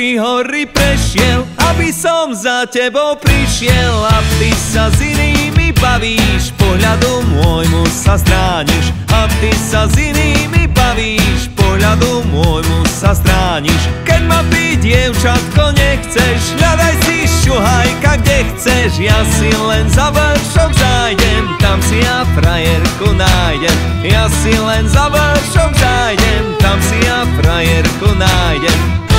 tri hory prešiel, aby som za tebou prišiel. A ty sa s inými bavíš, pohľadu môjmu sa strániš. A ty sa s inými bavíš, pohľadu môjmu sa strániš. Keď ma ty, dievčatko, nechceš, hľadaj si šuhajka, kde chceš. Ja si len za vršok zájdem, tam si ja frajerku nájdem. Ja si len za vršok zájdem, tam si ja frajerku nájdem.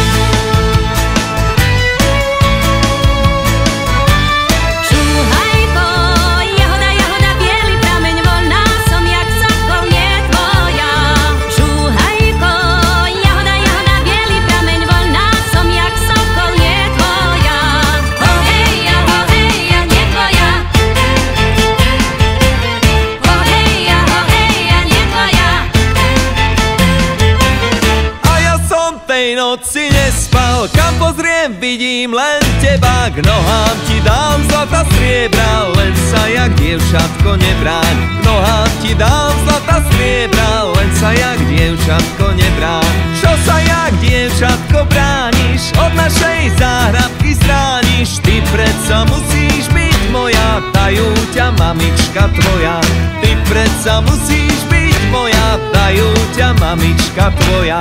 Noci nespal, kam pozriem, vidím len teba. K nohám ti dám zlata striebra, len sa jak dievčatko nebráň. K nohám ti dám zlata striebra, len sa jak dievčatko nebráň. Čo sa jak dievčatko brániš, od našej záhradky strániš. Ty predsa musíš byť moja, dajú ťa mamička tvoja. Ty predsa musíš byť moja, dajú ťa mamička tvoja.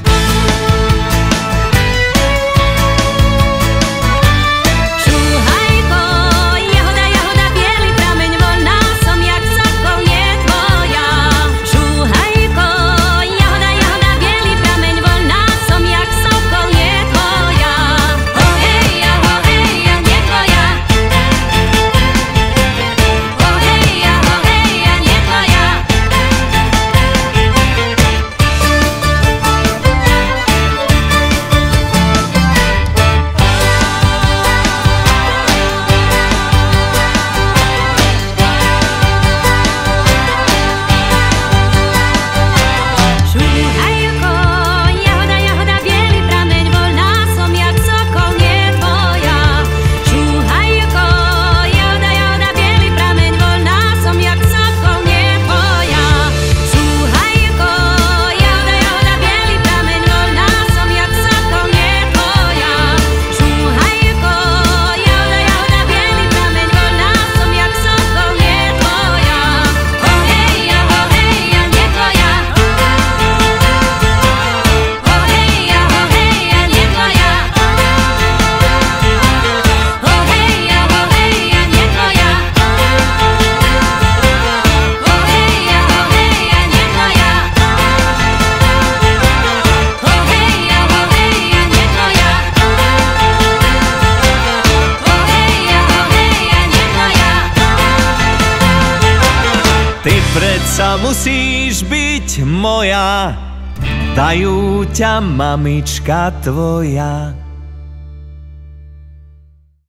Ty predsa musíš byť moja, dajú ťa mamička tvoja.